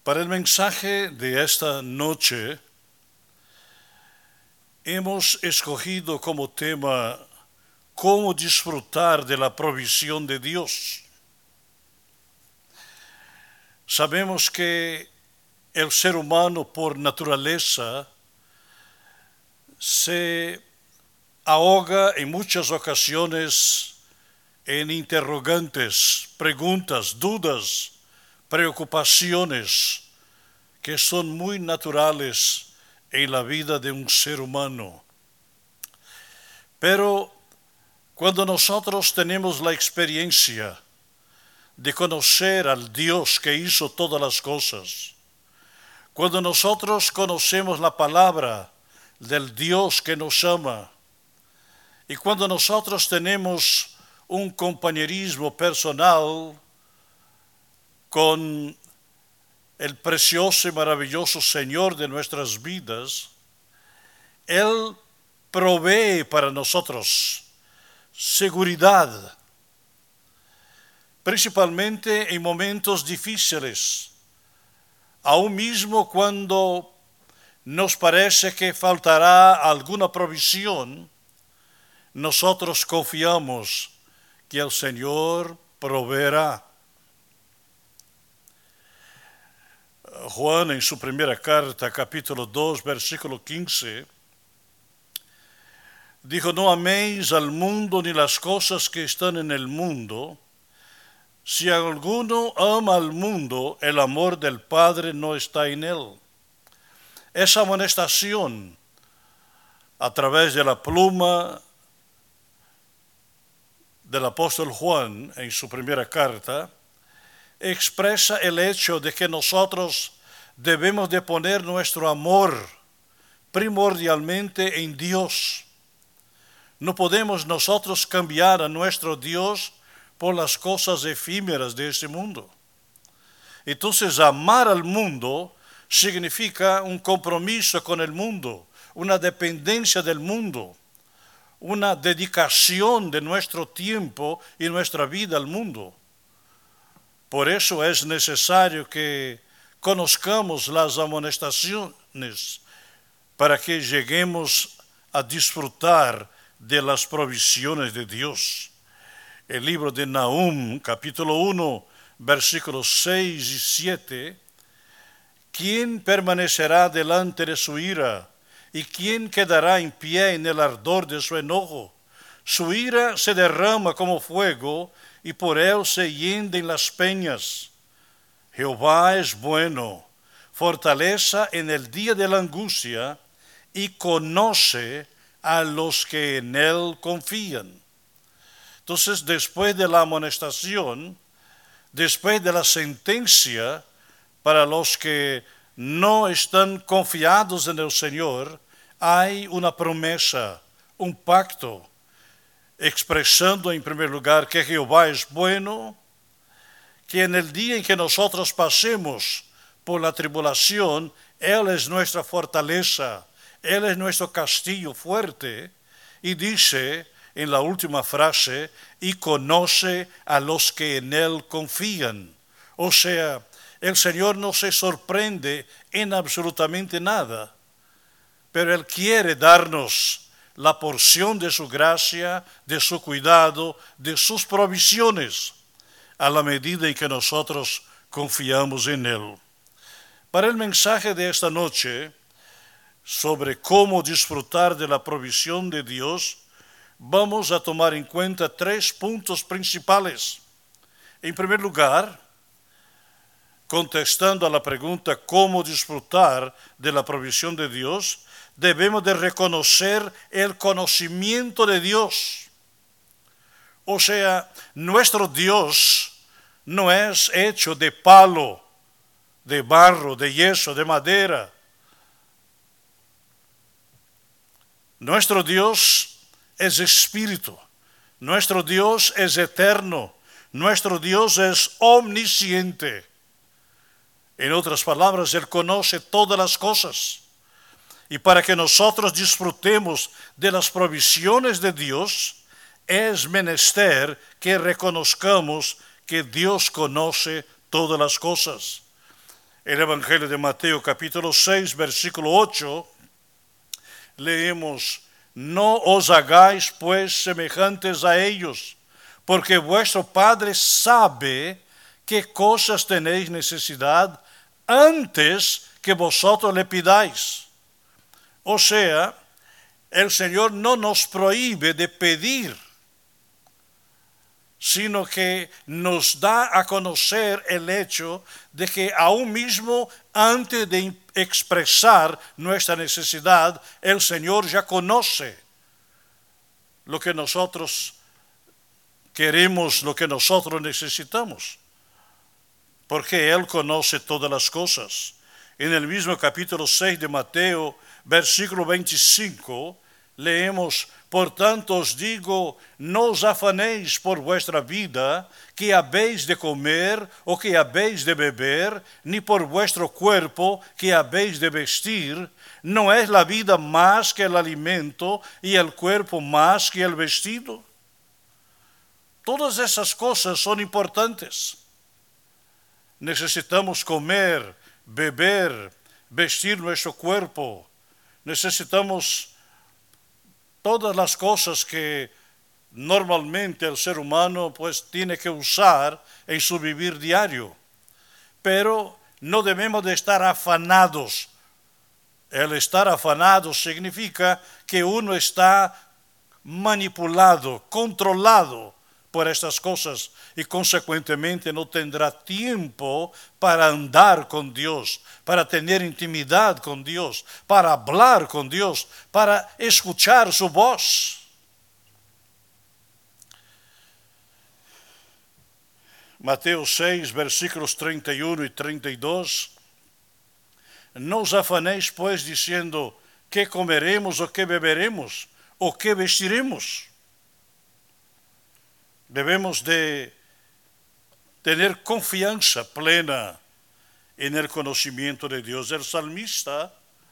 Para el mensaje de esta noche hemos escogido como tema cómo disfrutar de la provisión de Dios. Sabemos que el ser humano por naturaleza se ahoga en muchas ocasiones en interrogantes, preguntas, dudas, preocupaciones que son muy naturales en la vida de un ser humano. Pero cuando nosotros tenemos la experiencia de conocer al Dios que hizo todas las cosas, cuando nosotros conocemos la palabra del Dios que nos ama, y cuando nosotros tenemos un compañerismo personal con el precioso y maravilloso Señor de nuestras vidas, Él provee para nosotros seguridad, principalmente en momentos difíciles, aún mismo cuando nos parece que faltará alguna provisión, nosotros confiamos que el Señor proveerá. Juan en su primera carta, capítulo 2, versículo 15, dijo: no améis al mundo ni las cosas que están en el mundo. Si alguno ama al mundo, el amor del Padre no está en él. Esa amonestación a través de la pluma del apóstol Juan en su primera carta expresa el hecho de que nosotros debemos de poner nuestro amor primordialmente en Dios. No podemos nosotros cambiar a nuestro Dios por las cosas efímeras de este mundo. Entonces, amar al mundo significa un compromiso con el mundo, una dependencia del mundo, una dedicación de nuestro tiempo y nuestra vida al mundo. Por eso es necesario que conozcamos las amonestaciones para que lleguemos a disfrutar de las provisiones de Dios. El libro de Nahum, capítulo 1, versículos 6 y 7, ¿quién permanecerá delante de su ira? ¿Y quién quedará en pie en el ardor de su enojo? Su ira se derrama como fuego, y por él se hienden las peñas. Jehová es bueno, fortaleza en el día de la angustia, y conoce a los que en él confían. Entonces, después de la amonestación, después de la sentencia para los que no están confiados en el Señor, hay una promesa, un pacto, expresando en primer lugar que Jehová es bueno, que en el día en que nosotros pasemos por la tribulación, Él es nuestra fortaleza, Él es nuestro castillo fuerte, y dice en la última frase, y conoce a los que en Él confían. O sea, el Señor no se sorprende en absolutamente nada, pero Él quiere darnos la porción de su gracia, de su cuidado, de sus provisiones, a la medida en que nosotros confiamos en Él. Para el mensaje de esta noche, sobre cómo disfrutar de la provisión de Dios, vamos a tomar en cuenta 3 puntos principales. En primer lugar, contestando a la pregunta cómo disfrutar de la provisión de Dios, debemos de reconocer el conocimiento de Dios. O sea, nuestro Dios no es hecho de palo, de barro, de yeso, de madera. Nuestro Dios es espíritu. Nuestro Dios es eterno. Nuestro Dios es omnisciente. En otras palabras, Él conoce todas las cosas. Y para que nosotros disfrutemos de las provisiones de Dios, es menester que reconozcamos que Dios conoce todas las cosas. el Evangelio de Mateo capítulo 6, versículo 8, leemos: no os hagáis pues semejantes a ellos, porque vuestro Padre sabe qué cosas tenéis necesidad antes que vosotros le pidáis. O sea, el Señor no nos prohíbe de pedir, sino que nos da a conocer el hecho de que aún mismo antes de expresar nuestra necesidad, el Señor ya conoce lo que nosotros queremos, lo que nosotros necesitamos, porque Él conoce todas las cosas. En el mismo capítulo 6 de Mateo, versículo 25, leemos: por tanto os digo, no os afanéis por vuestra vida, que habéis de comer o que habéis de beber, ni por vuestro cuerpo, que habéis de vestir. ¿No es la vida más que el alimento y el cuerpo más que el vestido? Todas esas cosas son importantes. Necesitamos comer, beber, vestir nuestro cuerpo. Necesitamos todas las cosas que normalmente el ser humano pues tiene que usar en su vivir diario. Pero no debemos de estar afanados. El estar afanado significa que uno está manipulado, controlado por estas cosas y consecuentemente no tendrá tiempo para andar con Dios, para tener intimidad con Dios, para hablar con Dios, para escuchar su voz. Mateo 6, versículos 31 y 32. No os afanéis pues diciendo: ¿qué comeremos o qué beberemos o qué vestiremos? Debemos de tener confianza plena en el conocimiento de Dios. El salmista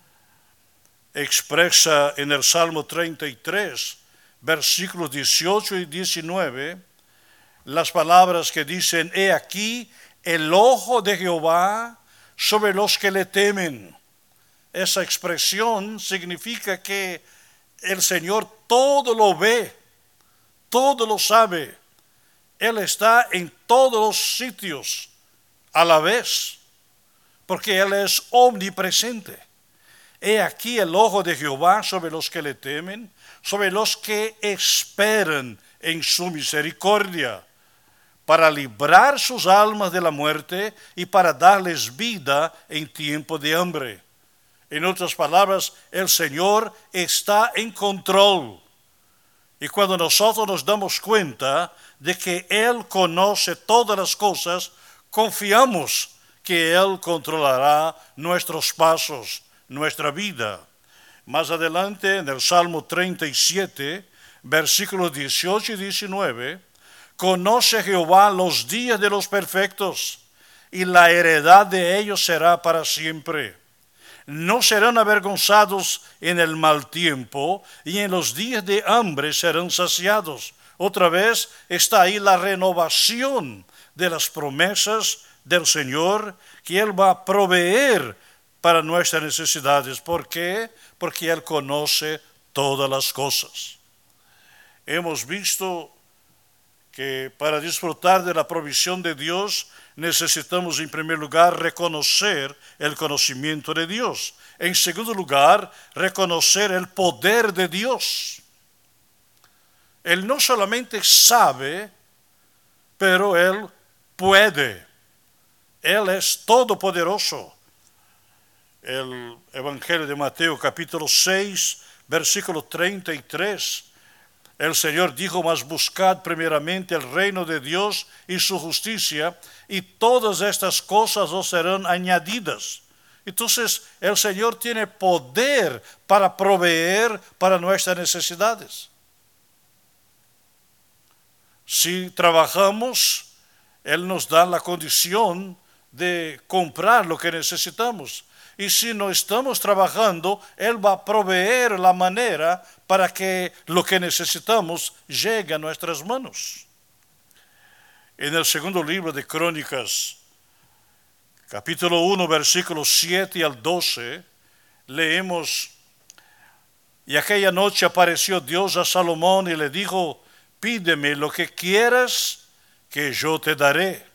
expresa en el Salmo 33, versículos 18 y 19, las palabras que dicen: he aquí el ojo de Jehová sobre los que le temen. Esa expresión significa que el Señor todo lo ve, todo lo sabe. Él está en todos los sitios a la vez, porque Él es omnipresente. He aquí el ojo de Jehová sobre los que le temen, sobre los que esperan en su misericordia, para librar sus almas de la muerte y para darles vida en tiempo de hambre. En otras palabras, el Señor está en control. Y cuando nosotros nos damos cuenta de que Él conoce todas las cosas, confiamos que Él controlará nuestros pasos, nuestra vida. Más adelante, en el Salmo 37, versículos 18 y 19, conoce Jehová los días de los perfectos, y la heredad de ellos será para siempre. No serán avergonzados en el mal tiempo, y en los días de hambre serán saciados. Otra vez está ahí la renovación de las promesas del Señor, que Él va a proveer para nuestras necesidades. ¿Por qué? Porque Él conoce todas las cosas. Hemos visto que para disfrutar de la provisión de Dios necesitamos en primer lugar reconocer el conocimiento de Dios. En segundo lugar, reconocer el poder de Dios. Él no solamente sabe, pero Él puede. Él es todopoderoso. El Evangelio de Mateo capítulo 6, versículo 33. El Señor dijo: mas buscad primeramente el reino de Dios y su justicia, y todas estas cosas os serán añadidas. Entonces, el Señor tiene poder para proveer para nuestras necesidades. Si trabajamos, Él nos da la condición de comprar lo que necesitamos. Y si no estamos trabajando, Él va a proveer la manera para que lo que necesitamos llegue a nuestras manos. En el segundo libro de Crónicas, capítulo 1, versículos 7 al 12, leemos: y aquella noche apareció Dios a Salomón y le dijo: pídeme lo que quieras, que yo te daré.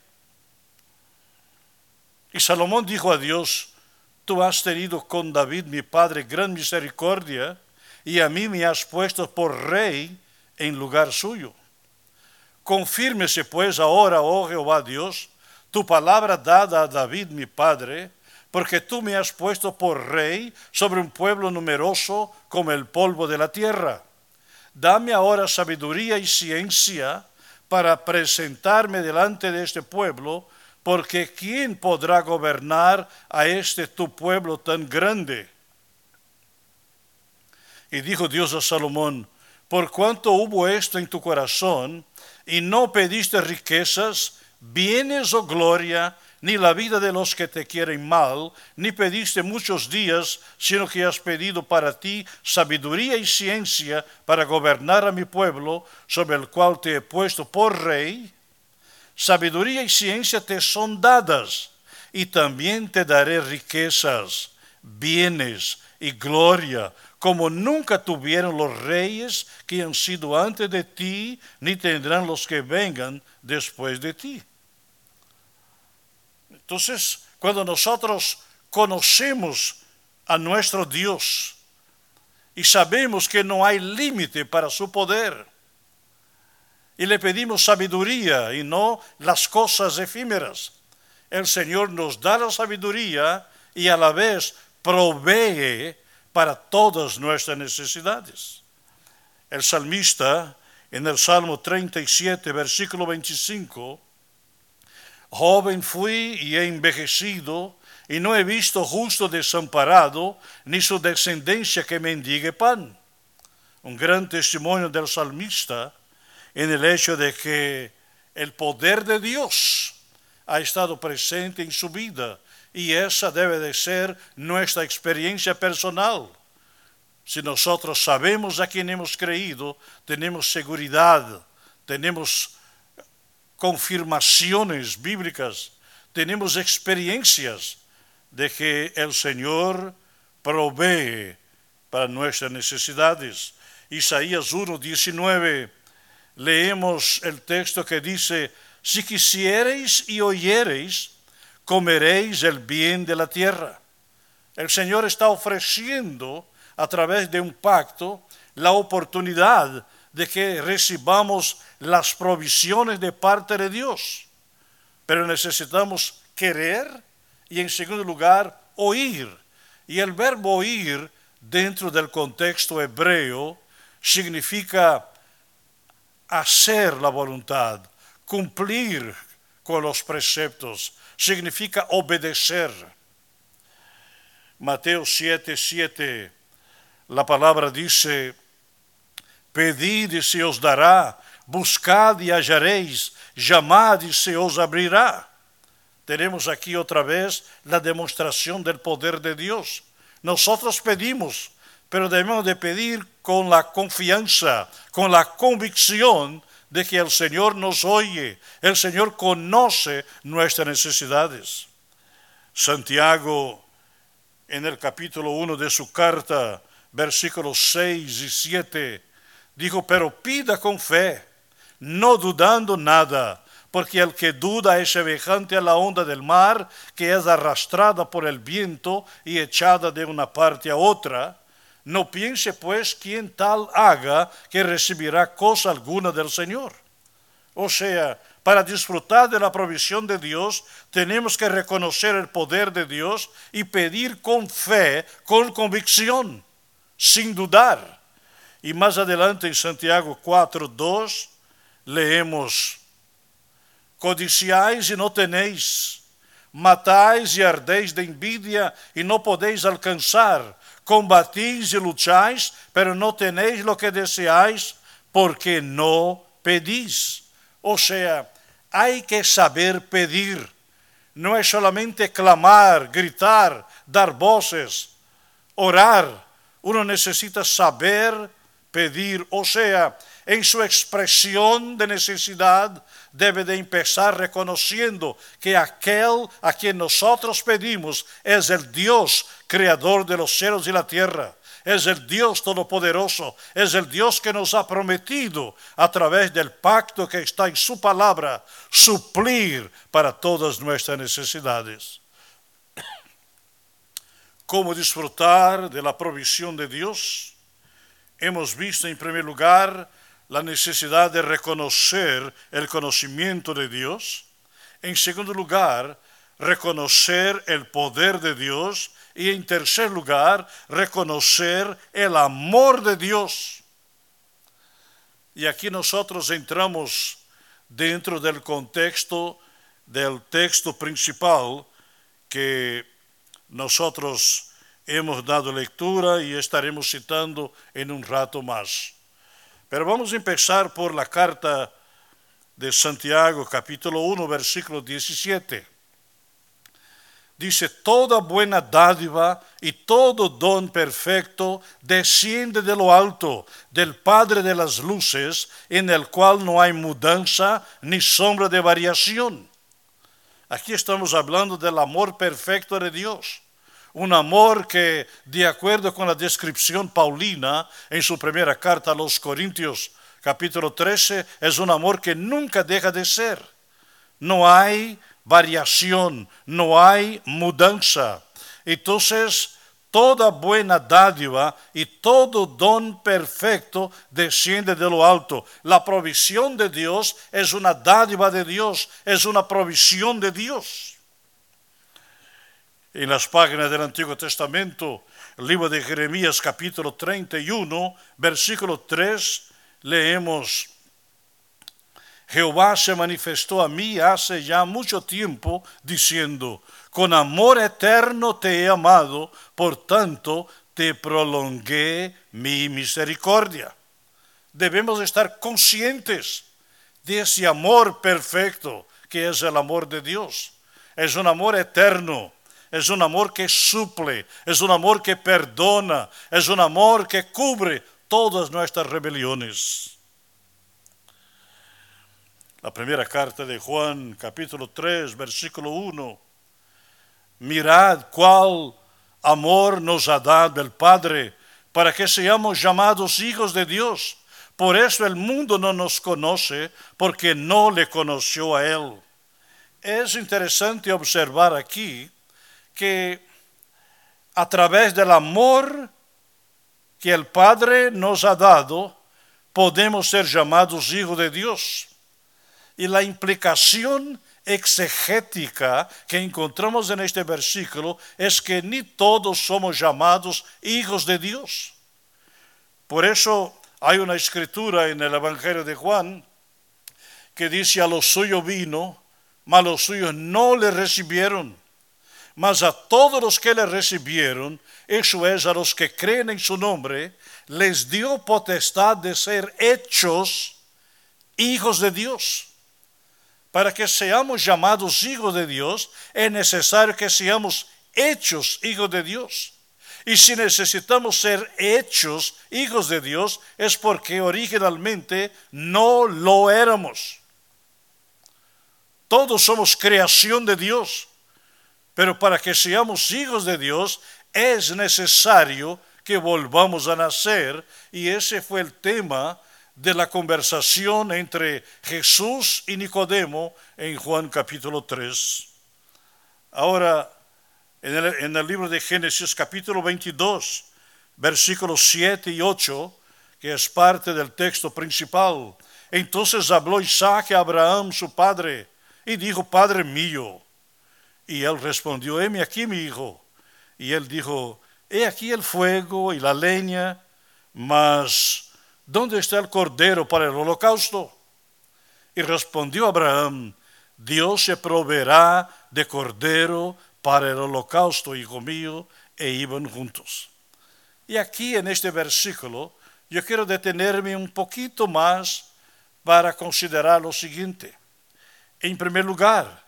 Y Salomón dijo a Dios: tú has tenido con David mi padre gran misericordia, y a mí me has puesto por rey en lugar suyo. Confírmese pues ahora, oh Jehová Dios, tu palabra dada a David mi padre, porque tú me has puesto por rey sobre un pueblo numeroso como el polvo de la tierra. Dame ahora sabiduría y ciencia para presentarme delante de este pueblo, porque ¿quién podrá gobernar a este tu pueblo tan grande? Y dijo Dios a Salomón: por cuanto hubo esto en tu corazón, y no pediste riquezas, bienes o gloria, ni la vida de los que te quieren mal, ni pediste muchos días, sino que has pedido para ti sabiduría y ciencia para gobernar a mi pueblo, sobre el cual te he puesto por rey, sabiduría y ciencia te son dadas, y también te daré riquezas, bienes y gloria, como nunca tuvieron los reyes que han sido antes de ti, ni tendrán los que vengan después de ti. Entonces, cuando nosotros conocemos a nuestro Dios y sabemos que no hay límite para su poder, y le pedimos sabiduría y no las cosas efímeras, el Señor nos da la sabiduría y a la vez provee para todas nuestras necesidades. El salmista, en el Salmo 37, versículo 25, joven fui y he envejecido, y no he visto justo desamparado, ni su descendencia que mendigue pan. Un gran testimonio del salmista en el hecho de que el poder de Dios ha estado presente en su vida, y esa debe de ser nuestra experiencia personal. Si nosotros sabemos a quién hemos creído, tenemos seguridad, tenemos confirmaciones bíblicas, tenemos experiencias de que el Señor provee para nuestras necesidades. Isaías 1:19, leemos el texto que dice: si quisiereis y oyereis, comeréis el bien de la tierra. El Señor está ofreciendo a través de un pacto la oportunidad de que recibamos las provisiones de parte de Dios. Pero necesitamos querer y, en segundo lugar, oír. Y el verbo oír, dentro del contexto hebreo, significa hacer la voluntad, cumplir con los preceptos, significa obedecer. Mateo 7:7, la palabra dice: pedid y se os dará, buscad y hallaréis, llamad y se os abrirá. Tenemos aquí otra vez la demostración del poder de Dios. Nosotros pedimos, pero debemos de pedir con la confianza, con la convicción de que el Señor nos oye, el Señor conoce nuestras necesidades. Santiago, en el capítulo 1 de su carta, versículos 6 y 7, dijo: pero pida con fe, no dudando nada, porque el que duda es semejante a la onda del mar, que es arrastrada por el viento y echada de una parte a otra. No piense pues quien tal haga que recibirá cosa alguna del Señor. O sea, para disfrutar de la provisión de Dios, tenemos que reconocer el poder de Dios y pedir con fe, con convicción, sin dudar. Y más adelante en Santiago 4:2 leemos: codiciáis y no tenéis, matáis y ardéis de envidia y no podéis alcanzar, combatís y lucháis, pero no tenéis lo que deseáis, porque no pedís. O sea, hay que saber pedir. No es solamente clamar, gritar, dar voces, orar. Uno necesita saber pedir. O sea, en su expresión de necesidad, debe de empezar reconociendo que aquel a quien nosotros pedimos es el Dios creador de los cielos y la tierra. Es el Dios todopoderoso, es el Dios que nos ha prometido a través del pacto que está en su palabra suplir para todas nuestras necesidades. ¿Cómo disfrutar de la provisión de Dios? Hemos visto en primer lugar la necesidad de reconocer el conocimiento de Dios. En segundo lugar, reconocer el poder de Dios. Y en tercer lugar, reconocer el amor de Dios. Y aquí nosotros entramos dentro del contexto del texto principal que nosotros hemos dado lectura y estaremos citando en un rato más. Pero vamos a empezar por la carta de Santiago, capítulo 1, versículo 17. Dice, toda buena dádiva y todo don perfecto desciende de lo alto, del Padre de las luces, en el cual no hay mudanza ni sombra de variación. Aquí estamos hablando del amor perfecto de Dios. Un amor que, de acuerdo con la descripción paulina en su primera carta a los Corintios, capítulo 13, es un amor que nunca deja de ser. No hay variación, no hay mudanza. Entonces, toda buena dádiva y todo don perfecto desciende de lo alto. La provisión de Dios es una dádiva de Dios, es una provisión de Dios. En las páginas del Antiguo Testamento, el libro de Jeremías capítulo 31, versículo 3, leemos: Jehová se manifestó a mí hace ya mucho tiempo, diciendo, con amor eterno te he amado, por tanto te prolongué mi misericordia. Debemos estar conscientes de ese amor perfecto que es el amor de Dios. Es un amor eterno, es un amor que suple, es un amor que perdona, es un amor que cubre todas nuestras rebeliones. La primera carta de Juan, capítulo 3, versículo 1. Mirad cuál amor nos ha dado el Padre para que seamos llamados hijos de Dios. Por eso el mundo no nos conoce, porque no le conoció a Él. Es interesante observar aquí que a través del amor que el Padre nos ha dado, podemos ser llamados hijos de Dios. Y la implicación exegética que encontramos en este versículo es que ni todos somos llamados hijos de Dios. Por eso hay una escritura en el Evangelio de Juan que dice: a los suyos vino, mas los suyos no le recibieron. Mas a todos los que le recibieron, eso es, a los que creen en su nombre, les dio potestad de ser hechos hijos de Dios. Para que seamos llamados hijos de Dios, es necesario que seamos hechos hijos de Dios. Y si necesitamos ser hechos hijos de Dios, es porque originalmente no lo éramos. Todos somos creación de Dios, pero para que seamos hijos de Dios, es necesario que volvamos a nacer, y ese fue el tema de la conversación entre Jesús y Nicodemo en Juan capítulo 3. Ahora, en el libro de Génesis capítulo 22, versículos 7 y 8, que es parte del texto principal, entonces habló Isaac a Abraham su padre y dijo: Padre mío. Y él respondió: heme aquí, mi hijo. Y él dijo: he aquí el fuego y la leña, mas ¿dónde está el cordero para el holocausto? Y respondió Abraham: Dios se proveerá de cordero para el holocausto, hijo mío. E iban juntos. Y aquí en este versículo yo quiero detenerme un poquito más para considerar lo siguiente. En primer lugar,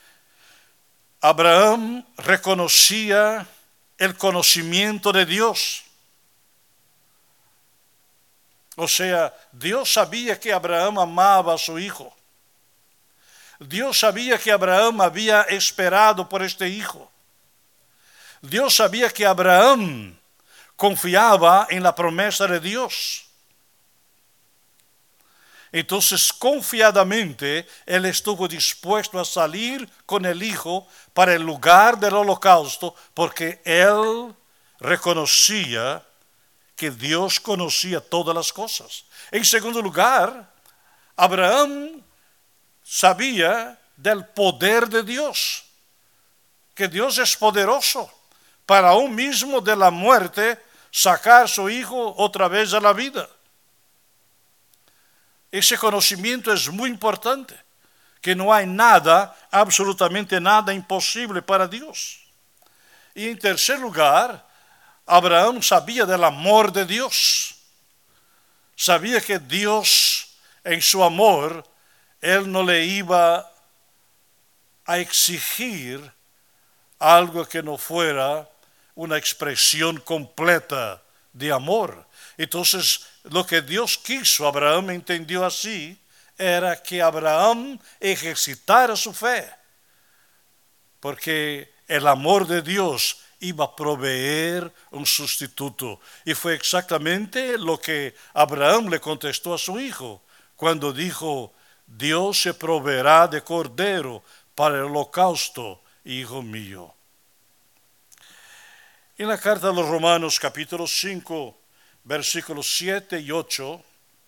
Abraham reconocía el conocimiento de Dios. O sea, Dios sabía que Abraham amaba a su hijo. Dios sabía que Abraham había esperado por este hijo. Dios sabía que Abraham confiaba en la promesa de Dios. Entonces, confiadamente, él estuvo dispuesto a salir con el hijo para el lugar del holocausto, porque él reconocía que Dios conocía todas las cosas. En segundo lugar, Abraham sabía del poder de Dios, que Dios es poderoso para aún mismo de la muerte sacar a su hijo otra vez a la vida. Ese conocimiento es muy importante, que no hay nada, absolutamente nada imposible para Dios. Y en tercer lugar, Abraham sabía del amor de Dios. Sabía que Dios, en su amor, él no le iba a exigir algo que no fuera una expresión completa de amor. Entonces, lo que Dios quiso, Abraham entendió así, era que Abraham ejercitara su fe, porque el amor de Dios iba a proveer un sustituto. Y fue exactamente lo que Abraham le contestó a su hijo, cuando dijo: Dios se proveerá de cordero para el holocausto, hijo mío. En la carta a los Romanos, capítulo 5, versículos 7 y 8,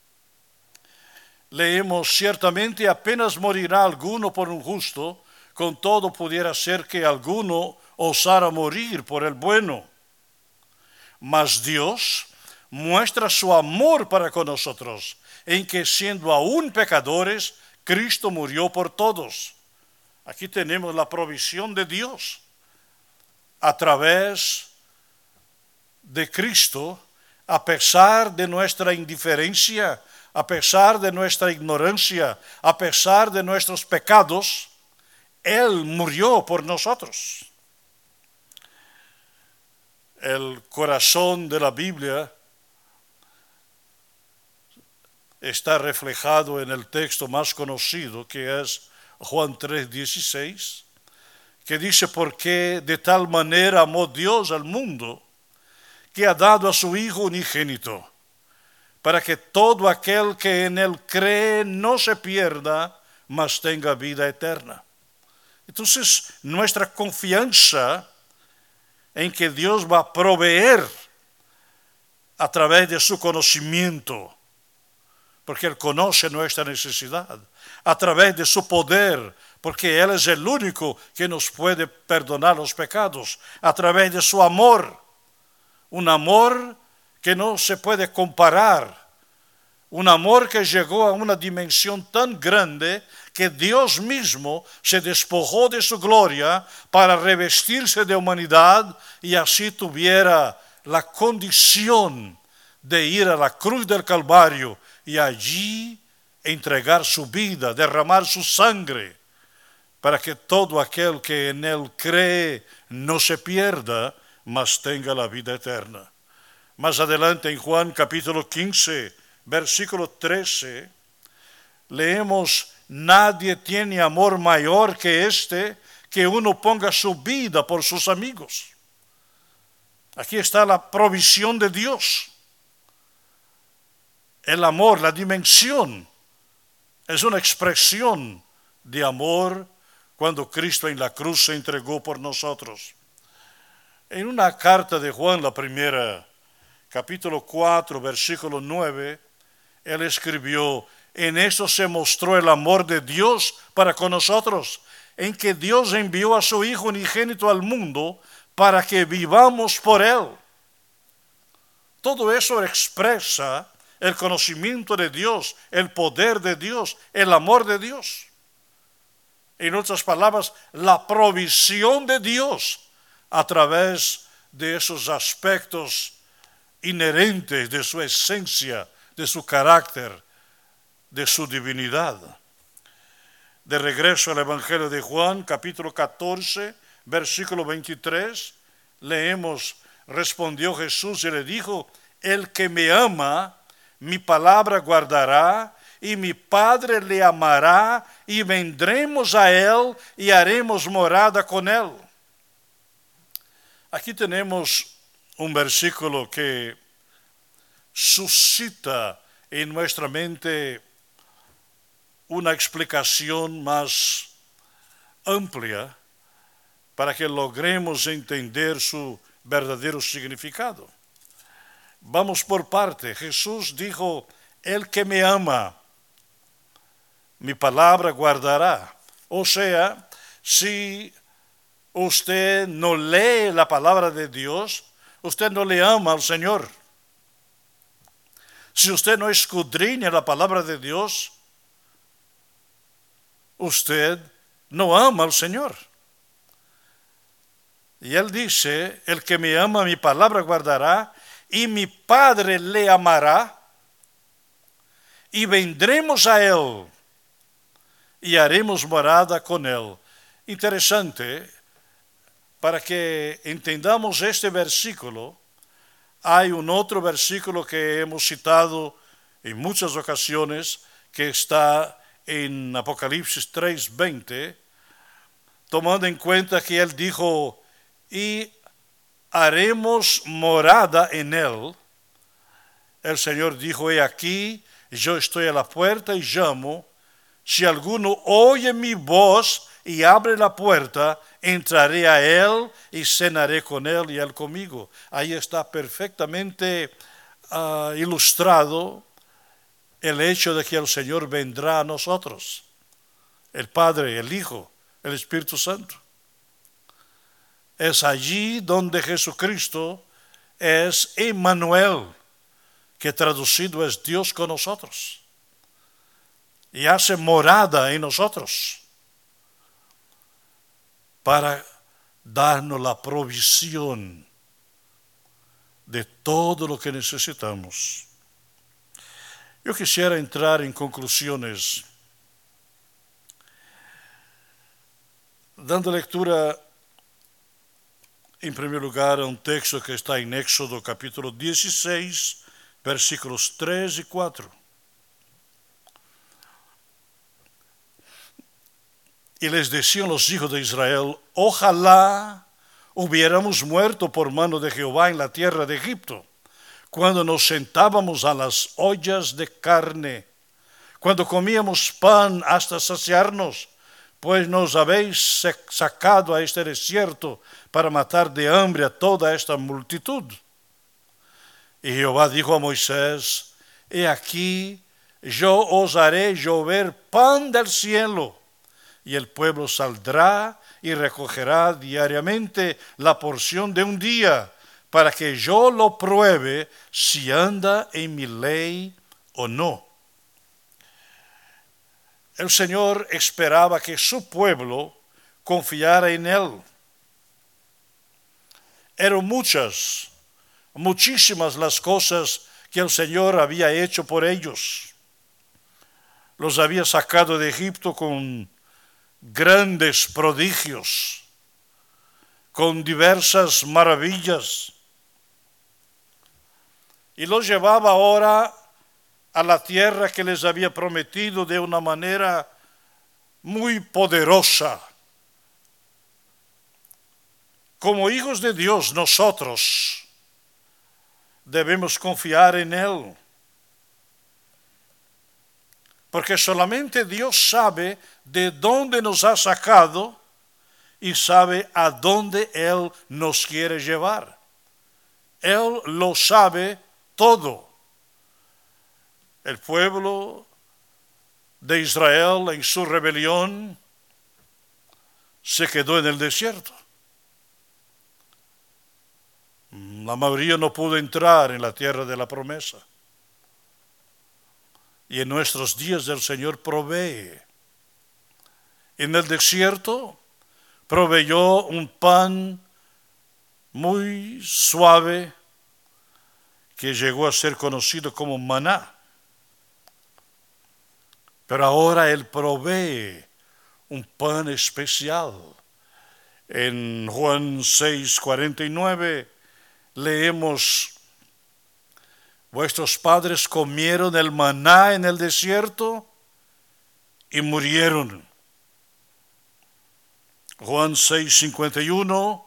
leemos: ciertamente apenas morirá alguno por un justo, con todo pudiera ser que alguno osara morir por el bueno. Mas Dios muestra su amor para con nosotros, en que siendo aún pecadores, Cristo murió por todos. Aquí tenemos la provisión de Dios. A través de Cristo, a pesar de nuestra indiferencia, a pesar de nuestra ignorancia, a pesar de nuestros pecados, Él murió por nosotros. El corazón de la Biblia está reflejado en el texto más conocido, que es Juan 3:16, que dice: porque de tal manera amó Dios al mundo, que ha dado a su Hijo unigénito, para que todo aquel que en Él cree no se pierda, mas tenga vida eterna. Entonces, nuestra confianza en que Dios va a proveer a través de su conocimiento, porque Él conoce nuestra necesidad, a través de su poder, porque Él es el único que nos puede perdonar los pecados, a través de su amor, un amor que no se puede comparar, un amor que llegó a una dimensión tan grande que Dios mismo se despojó de su gloria para revestirse de humanidad y así tuviera la condición de ir a la cruz del Calvario y allí entregar su vida, derramar su sangre, para que todo aquel que en Él cree no se pierda, mas tenga la vida eterna. Más adelante en Juan capítulo 15, versículo 13, leemos: nadie tiene amor mayor que este, que uno ponga su vida por sus amigos. Aquí está la provisión de Dios. El amor, la dimensión, es una expresión de amor cuando Cristo en la cruz se entregó por nosotros. En una carta de Juan, la primera, capítulo 4, versículo 9, él escribió: en eso se mostró el amor de Dios para con nosotros, en que Dios envió a su Hijo unigénito al mundo para que vivamos por Él. Todo eso expresa el conocimiento de Dios, el poder de Dios, el amor de Dios. En otras palabras, la provisión de Dios a través de esos aspectos inherentes de su esencia, de su carácter, de su divinidad. De regreso al Evangelio de Juan, capítulo 14, versículo 23, leemos: respondió Jesús y le dijo: el que me ama, mi palabra guardará, y mi Padre le amará, y vendremos a él y haremos morada con él. Aquí tenemos un versículo que suscita en nuestra mente una explicación más amplia para que logremos entender su verdadero significado. Vamos por parte. Jesús dijo, el que me ama, mi palabra guardará. O sea, si usted no lee la palabra de Dios, usted no le ama al Señor. Si usted no escudriña la palabra de Dios, usted no ama al Señor. Y Él dice, el que me ama, mi palabra guardará, y mi Padre le amará, y vendremos a Él, y haremos morada con Él. Interesante, para que entendamos este versículo, hay un otro versículo que hemos citado en muchas ocasiones, que está en Apocalipsis 3:20, tomando en cuenta que Él dijo, y haremos morada en él. El Señor dijo, he aquí, yo estoy a la puerta y llamo. Si alguno oye mi voz y abre la puerta, entraré a él y cenaré con él y él conmigo. Ahí está perfectamente ilustrado el hecho de que el Señor vendrá a nosotros. El Padre, el Hijo, el Espíritu Santo. Es allí donde Jesucristo es Emmanuel, que traducido es Dios con nosotros, y hace morada en nosotros para darnos la provisión de todo lo que necesitamos. Yo quisiera entrar en conclusiones, dando lectura en primer lugar a un texto que está en Éxodo capítulo 16, versículos 3 y 4. Y les decían los hijos de Israel, ojalá hubiéramos muerto por mano de Jehová en la tierra de Egipto, cuando nos sentábamos a las ollas de carne, cuando comíamos pan hasta saciarnos, pues nos habéis sacado a este desierto para matar de hambre a toda esta multitud. Y Jehová dijo a Moisés, he aquí, yo os haré llover pan del cielo, y el pueblo saldrá y recogerá diariamente la porción de un día, para que yo lo pruebe si anda en mi ley o no. El Señor esperaba que su pueblo confiara en Él. Eran muchísimas las cosas que el Señor había hecho por ellos. Los había sacado de Egipto con grandes prodigios, con diversas maravillas, y los llevaba ahora a la tierra que les había prometido de una manera muy poderosa. Como hijos de Dios, nosotros debemos confiar en Él, porque solamente Dios sabe de dónde nos ha sacado y sabe a dónde Él nos quiere llevar. Él lo sabe todo. El pueblo de Israel en su rebelión se quedó en el desierto. La mayoría no pudo entrar en la tierra de la promesa. Y en nuestros días el Señor provee. En el desierto proveyó un pan muy suave que llegó a ser conocido como maná. Pero ahora Él provee un pan especial. En Juan 6:49 leemos, vuestros padres comieron el maná en el desierto y murieron. Juan 6:51.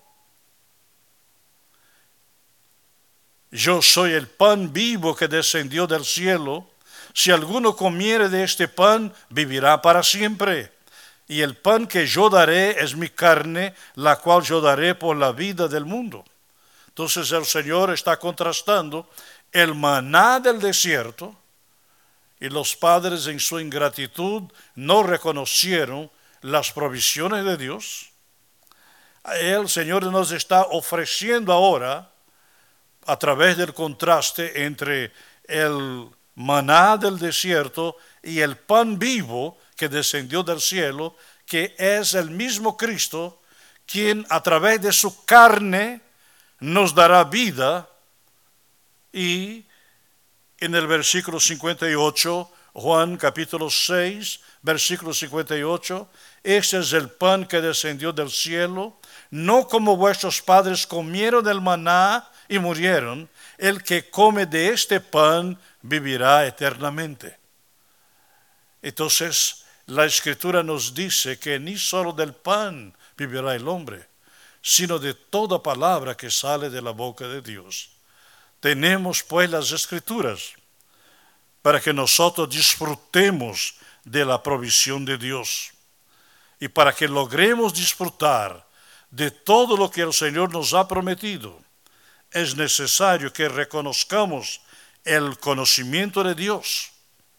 Yo soy el pan vivo que descendió del cielo. Si alguno comiere de este pan, vivirá para siempre. Y el pan que yo daré es mi carne, la cual yo daré por la vida del mundo. Entonces el Señor está contrastando el maná del desierto, y los padres en su ingratitud no reconocieron las provisiones de Dios. El Señor nos está ofreciendo ahora, a través del contraste entre el maná del desierto y el pan vivo que descendió del cielo, que es el mismo Cristo, quien a través de su carne nos dará vida. Y en el versículo 58, Juan capítulo 6, versículo 58, este es el pan que descendió del cielo, no como vuestros padres comieron el maná y murieron, el que come de este pan vivirá eternamente. Entonces, la Escritura nos dice que ni solo del pan vivirá el hombre, sino de toda palabra que sale de la boca de Dios. Tenemos pues las Escrituras para que nosotros disfrutemos de la provisión de Dios y para que logremos disfrutar de todo lo que el Señor nos ha prometido. Es necesario que reconozcamos el conocimiento de Dios,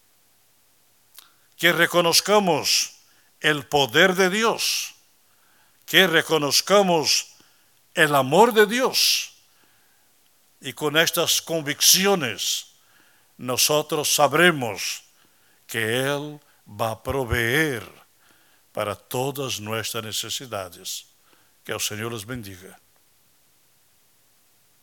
que reconozcamos el poder de Dios, que reconozcamos el amor de Dios. Y con estas convicciones nosotros sabremos que Él va a proveer para todas nuestras necesidades. Que el Señor les bendiga.